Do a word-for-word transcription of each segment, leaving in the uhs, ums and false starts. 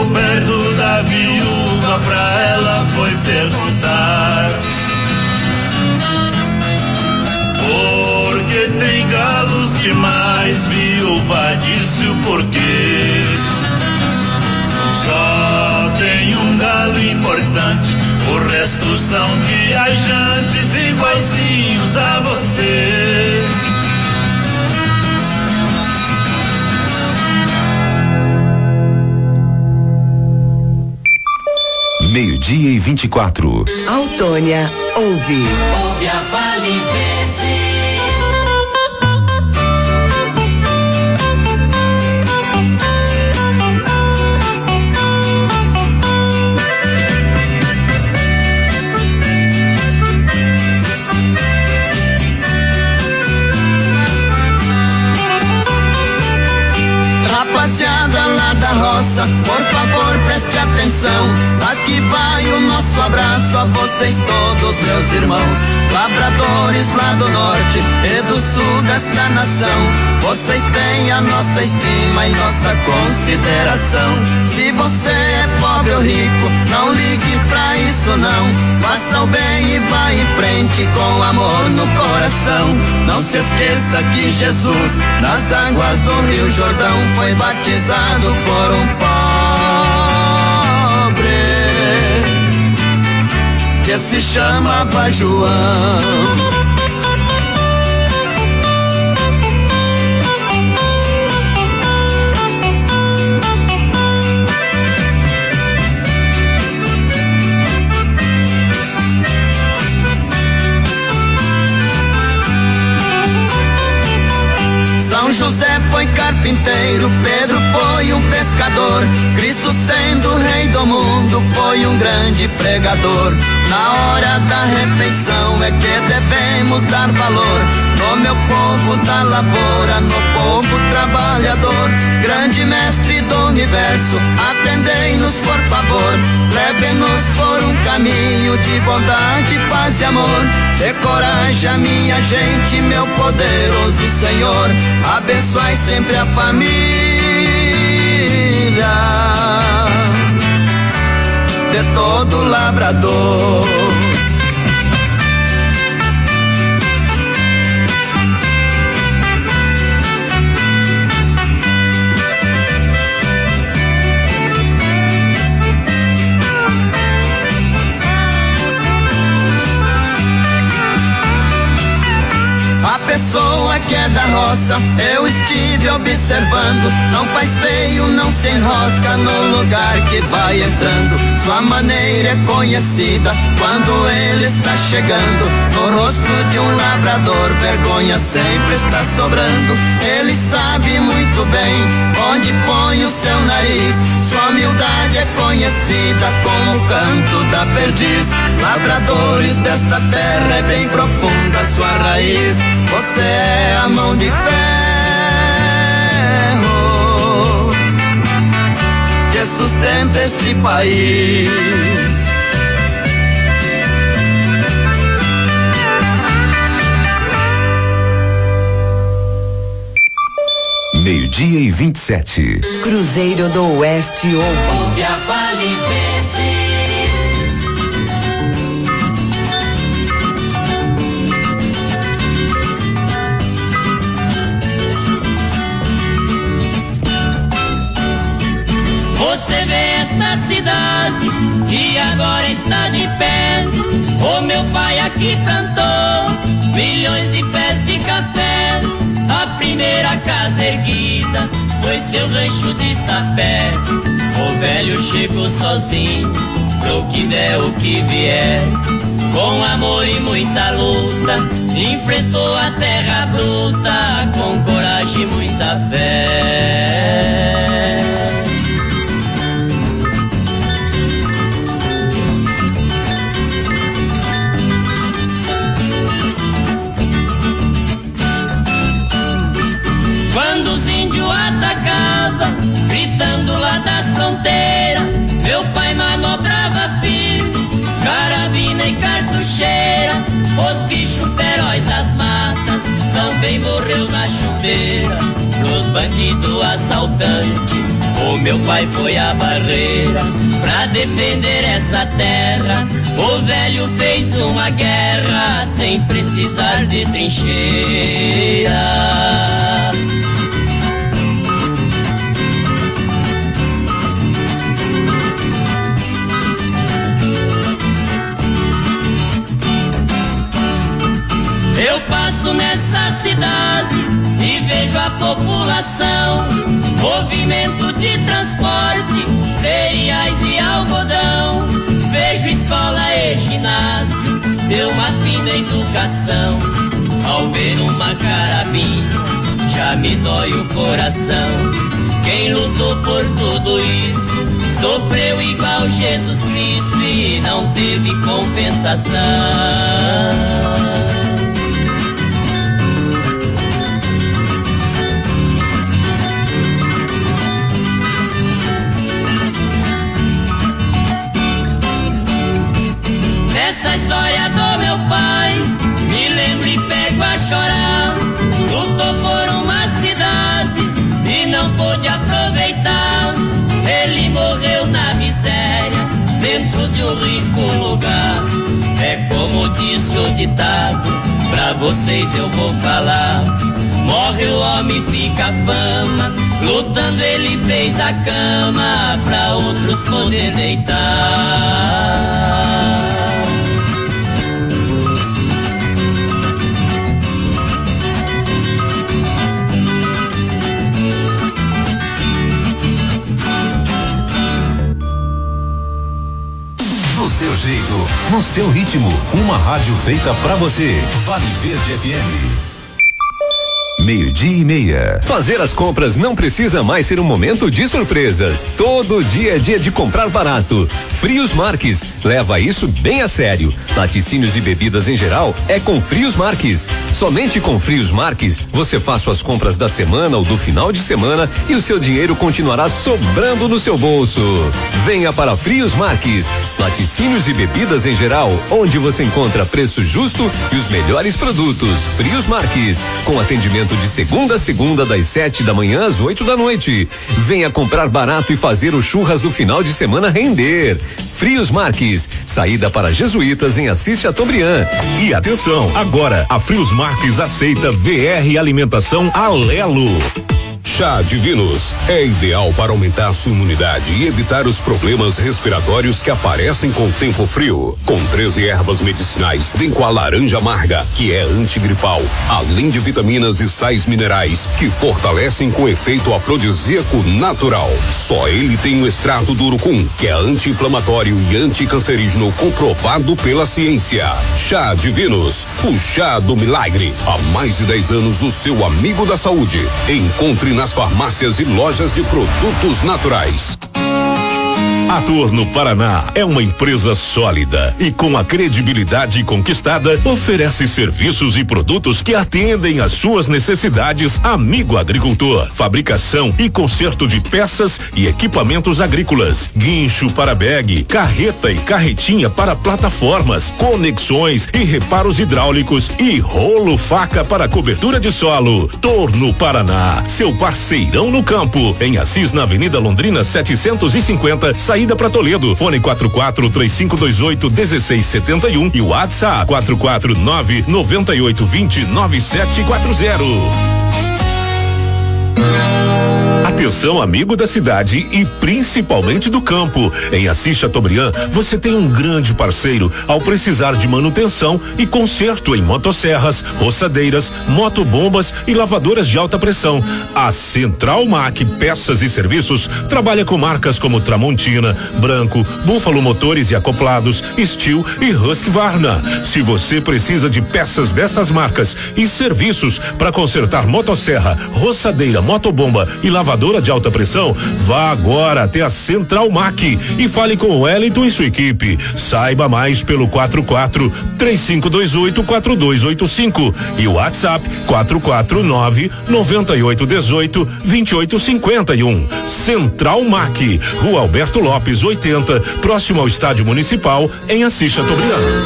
chegou perto da viúva, pra ela foi perguntar: porque tem galos demais? Viúva disse o porquê. Só tem um galo importante, o resto são viajantes iguaizinhos a você. Meio-dia e vinte e quatro. Autônia ouve. Ouve a Vale Verde. Rapaziada lá da roça, por favor preste atenção. Aqui vai o nosso abraço a vocês todos, meus irmãos. Labradores lá do norte e do sul desta nação, vocês têm a nossa estima e nossa consideração. Se você é pobre ou rico, não ligue pra isso não. Faça o bem e vá em frente com amor no coração. Não se esqueça que Jesus, nas águas do Rio Jordão, foi batizado por um pobre que se chamava João. São José foi carpinteiro, Pedro foi um pescador, Cristo sendo rei do mundo foi um grande pregador. Na hora da refeição é que devemos dar valor no meu povo da lavoura, no povo trabalhador. Grande mestre do universo, atendei-nos por favor, leve-nos por um caminho de bondade, paz e amor. Dê coragem a minha gente, meu poderoso Senhor, abençoai sempre a família de todo labrador. A pessoa que é da roça, eu estive observando, não faz feio, não se enrosca no lugar que vai entrando. Sua maneira é conhecida quando ele está chegando. No rosto de um labrador, vergonha sempre está sobrando. Ele sabe muito bem onde põe o seu nariz. Sua humildade é conhecida como o canto da perdiz. Labradores desta terra, é bem profunda sua raiz. Você é a mão de ferro que sustenta este país. Meio-dia e vinte e sete. Cruzeiro do Oeste ouve. Ouve a Vale Verde. Você vê esta cidade que agora está de pé. O meu pai aqui plantou milhões de pés de café. A primeira casa erguida foi seu rancho de sapé. O velho chegou sozinho pro que der o que vier. Com amor e muita luta, enfrentou a terra bruta, com coragem e muita fé. Quando os índios atacavam, gritando lá das fronteiras, meu pai manobrava firme, carabina e cartucheira. Os bichos feroz das matas também morreu na chuveira. Pros bandidos assaltantes, O meu pai foi a barreira pra defender essa terra. O velho fez uma guerra sem precisar de trincheira. Eu passo nessa cidade e vejo a população, movimento de transporte, cereais e algodão. Vejo escola e ginásio, de uma fina educação. Ao ver uma carabina, já me dói o coração. Quem lutou por tudo isso, sofreu igual Jesus Cristo e não teve compensação. Essa história do meu pai me lembro e pego a chorar. Lutou por uma cidade e não pôde aproveitar. Ele morreu na miséria, dentro de um rico lugar. É como disse o ditado, pra vocês eu vou falar. Morre o homem, fica a fama, lutando ele fez a cama pra outros poder deitar. Do seu jeito, no seu ritmo, uma rádio feita pra você. Vale Verde F M. Meio-dia e meia. Fazer as compras não precisa mais ser um momento de surpresas. Todo dia é dia de comprar barato. Frios Marques leva isso bem a sério. Laticínios e bebidas em geral é com Frios Marques. Somente com Frios Marques você faz suas compras da semana ou do final de semana e o seu dinheiro continuará sobrando no seu bolso. Venha para Frios Marques. Laticínios e bebidas em geral, onde você encontra preço justo e os melhores produtos. Frios Marques, com atendimento de segunda a segunda, das sete da manhã às oito da noite. Venha comprar barato e fazer o churras do final de semana render. Frios Marques, saída para Jesuítas em Assis Chateaubriand. E atenção, agora a Frios Marques aceita V R Alimentação Alelo. Chá Divinos é ideal para aumentar sua imunidade e evitar os problemas respiratórios que aparecem com o tempo frio. Com treze ervas medicinais, vem com a laranja amarga, que é antigripal, além de vitaminas e sais minerais que fortalecem com efeito afrodisíaco natural. Só ele tem o extrato do urucum, que é anti-inflamatório e anticancerígeno comprovado pela ciência. Chá Divinos, o chá do milagre. Há mais de dez anos, o seu amigo da saúde. Encontre nas farmácias e lojas de produtos naturais. A Ator no Paraná é uma empresa sólida e com a credibilidade conquistada oferece serviços e produtos que atendem às suas necessidades. Amigo agricultor, fabricação e conserto de peças e equipamentos agrícolas, guincho para bag, carreta e carretinha para plataformas, conexões e reparos hidráulicos e rolo faca para cobertura de solo. Ator no Paraná, seu parceirão no campo, em Assis, na Avenida Londrina setecentos e cinquenta, saída para Toledo. Fone quatro quatro três cinco dois oito um seis sete um e o WhatsApp quatro quatro nove nove oito dois nove sete quatro zero. Atenção, amigo da cidade e principalmente do campo. Em Assis Chateaubriand, você tem um grande parceiro ao precisar de manutenção e conserto em motosserras, roçadeiras, motobombas e lavadoras de alta pressão. A Central Mac Peças e Serviços trabalha com marcas como Tramontina, Branco, Búfalo Motores e Acoplados, Steel e Husqvarna. Se você precisa de peças destas marcas e serviços para consertar motosserra, roçadeira, motobomba e lavadora de alta pressão, vá agora até a Central Mac e fale com o Wellington e sua equipe. Saiba mais pelo quatro quatro três cinco dois oito quatro dois oito cinco e o WhatsApp quatro quatro nove nove oito um oito dois oito cinco um. Central Mac, Rua Alberto Lopes oitenta, próximo ao Estádio Municipal, em Assis Chateaubriand.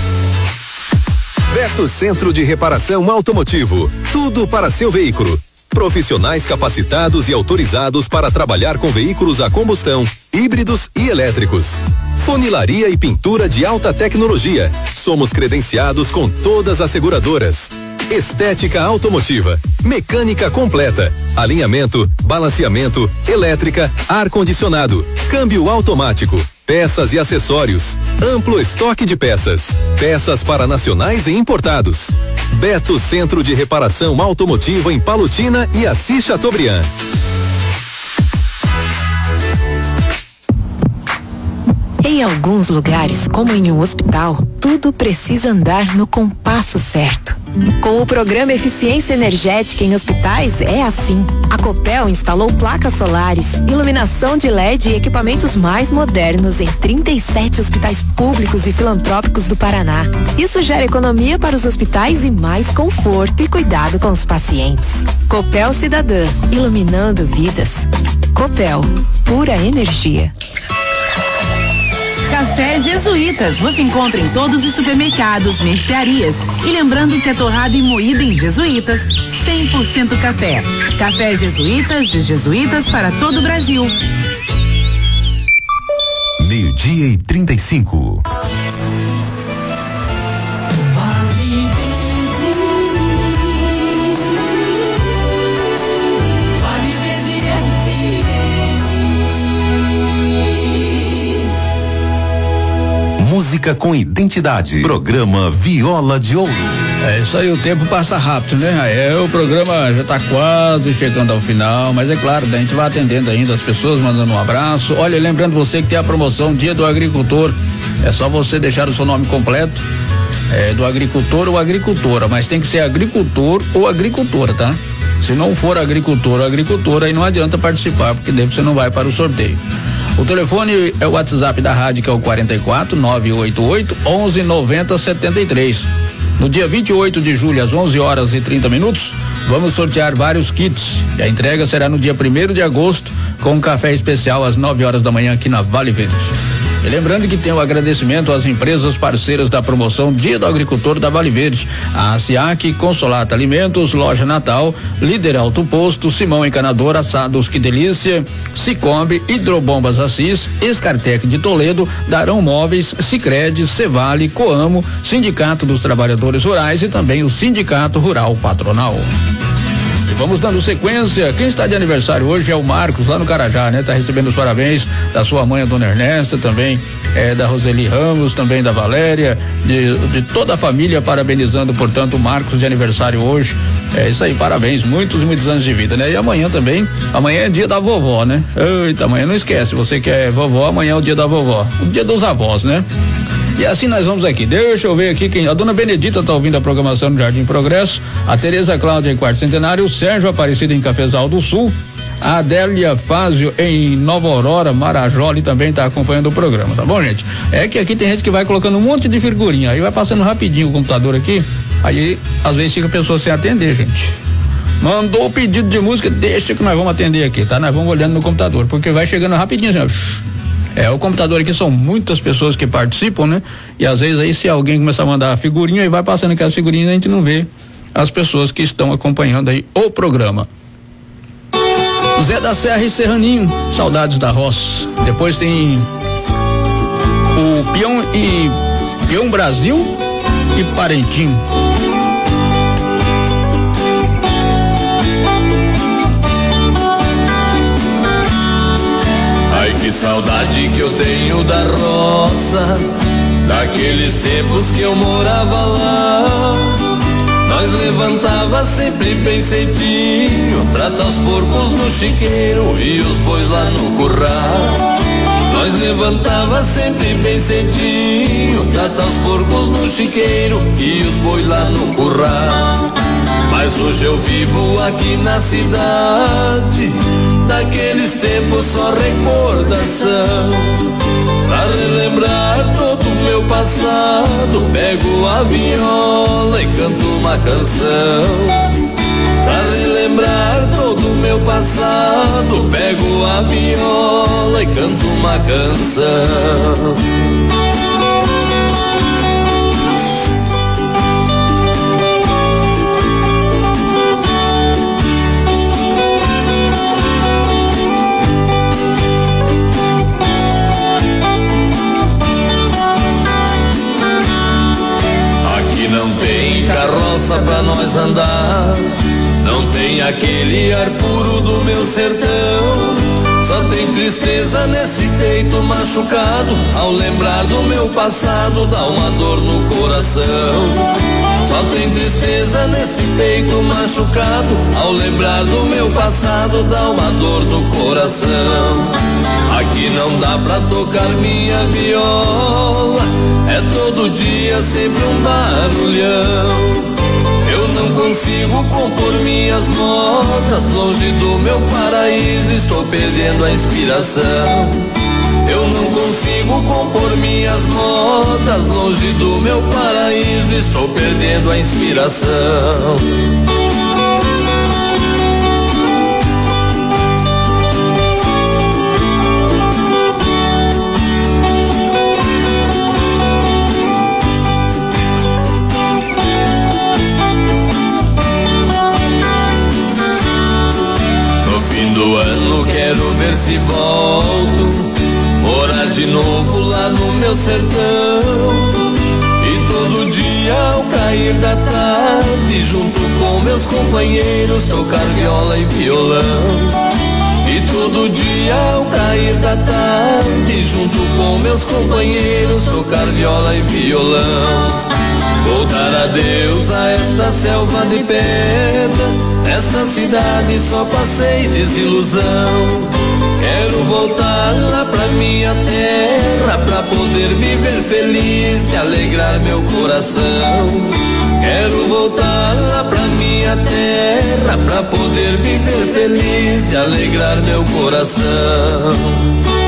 Beto Centro de Reparação Automotivo. Tudo para seu veículo. Profissionais capacitados e autorizados para trabalhar com veículos a combustão, híbridos e elétricos. Funilaria e pintura de alta tecnologia. Somos credenciados com todas as seguradoras. Estética automotiva, mecânica completa, alinhamento, balanceamento, elétrica, ar-condicionado, câmbio automático, peças e acessórios, amplo estoque de peças, peças para nacionais e importados. Beto Centro de Reparação Automotiva em Palotina e Assis Chateaubriand. Em alguns lugares, como em um hospital, tudo precisa andar no compasso certo. Com o programa Eficiência Energética em Hospitais é assim. A Copel instalou placas solares, iluminação de L E D e equipamentos mais modernos em trinta e sete hospitais públicos e filantrópicos do Paraná. Isso gera economia para os hospitais e mais conforto e cuidado com os pacientes. Copel Cidadã, iluminando vidas. Copel, pura energia. Café Jesuítas, você encontra em todos os supermercados, mercearias. E lembrando que é torrada e moída em Jesuítas, cem por cento café. Café Jesuítas, de Jesuítas para todo o Brasil. Meio-dia e trinta e cinco. Música com identidade. Programa Viola de Ouro. É isso aí, o tempo passa rápido, né? É, o programa já tá quase chegando ao final, mas é claro, a gente vai atendendo ainda as pessoas, mandando um abraço. Olha, lembrando você que tem a promoção Dia do Agricultor, é só você deixar o seu nome completo, é, do agricultor ou agricultora, mas tem que ser agricultor ou agricultora, tá? Se não for agricultor ou agricultora, aí não adianta participar, porque daí você não vai para o sorteio. O telefone é o WhatsApp da rádio, que é o quarenta e quatro, nove oito oito, onze, noventa, setenta e três. No dia vinte e oito de julho, às onze horas e trinta minutos, vamos sortear vários kits. E a entrega será no dia primeiro de agosto, com um café especial às nove horas da manhã aqui na Vale Verde. E lembrando que tem o agradecimento às empresas parceiras da promoção Dia do Agricultor da Vale Verde, a SIAC, Consolata Alimentos, Loja Natal, Líder Alto Posto, Simão Encanador, Assados Que Delícia, Cicobi, Hidrobombas Assis, Escartec de Toledo, Darão Móveis, Sicredi, Cevale, Coamo, Sindicato dos Trabalhadores Rurais e também o Sindicato Rural Patronal. E vamos dando sequência. Quem está de aniversário hoje é o Marcos, lá no Carajá, né? Tá recebendo os parabéns da sua mãe, a dona Ernesta, também é, da Roseli Ramos, também da Valéria, de, de toda a família, parabenizando, portanto, o Marcos de aniversário hoje. É isso aí, parabéns, muitos e muitos anos de vida, né? E amanhã também, amanhã é dia da vovó, né? Eita, amanhã não esquece, você que é vovó, amanhã é o dia da vovó, o dia dos avós, né? E assim nós vamos aqui, deixa eu ver aqui quem, a dona Benedita tá ouvindo a programação no Jardim Progresso, a Tereza Cláudia em Quarto Centenário, o Sérgio Aparecido em Cafezal do Sul, a Adélia Fázio em Nova Aurora, Marajó, também tá acompanhando o programa, tá bom, gente? É que aqui tem gente que vai colocando um monte de figurinha, aí vai passando rapidinho o computador aqui, aí às vezes fica a pessoa sem atender, gente. Mandou o pedido de música, deixa que nós vamos atender aqui, tá? Nós vamos olhando no computador, porque vai chegando rapidinho, assim, ó. É, o computador aqui são muitas pessoas que participam, né? E às vezes aí se alguém começar a mandar figurinha e vai passando aquelas figurinhas, a gente não vê as pessoas que estão acompanhando aí o programa. Zé da Serra e Serraninho, saudades da roça. Depois tem o Peão e Peão Brasil e Parentinho. Ai, que saudade que eu tenho da roça, daqueles tempos que eu morava lá. Nós levantava sempre bem cedinho, trata os porcos no chiqueiro e os bois lá no curral. Nós levantava sempre bem cedinho, trata os porcos no chiqueiro e os bois lá no curral. Mas hoje eu vivo aqui na cidade, daqueles tempos só recordação. Pra relembrar todo o meu passado, pego a viola e canto uma canção. Pra relembrar todo o meu passado, pego a viola e canto uma canção. desandar. Não tem aquele ar puro do meu sertão. Só tem tristeza nesse peito machucado. Ao lembrar do meu passado, dá uma dor no coração. Só tem tristeza nesse peito machucado. Ao lembrar do meu passado, dá uma dor no coração. Aqui não dá pra tocar minha viola. É todo dia sempre um barulhão. Eu não consigo compor minhas notas. Longe do meu paraíso, estou perdendo a inspiração. Eu não consigo compor minhas notas. Longe do meu paraíso, estou perdendo a inspiração. Do ano quero ver se volto, morar de novo lá no meu sertão. E todo dia ao cair da tarde, junto com meus companheiros, tocar viola e violão. E todo dia ao cair da tarde, junto com meus companheiros, tocar viola e violão. Vou dar adeus a esta selva de pedra, esta cidade só passei desilusão. Quero voltar lá pra minha terra, pra poder viver feliz e alegrar meu coração. Quero voltar lá pra minha terra, pra poder viver feliz e alegrar meu coração.